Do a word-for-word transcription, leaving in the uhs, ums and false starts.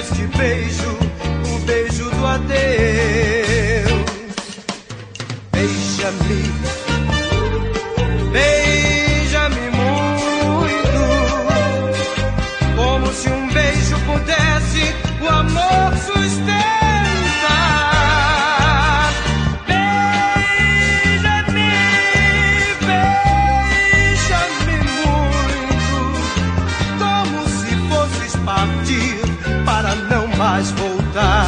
este beijo, o beijo do adeus. Beija-me, beija-me muito, como se um beijo pudesse o amor sustentar. Beija-me, beija-me muito, como se fosses partir para não mais voltar.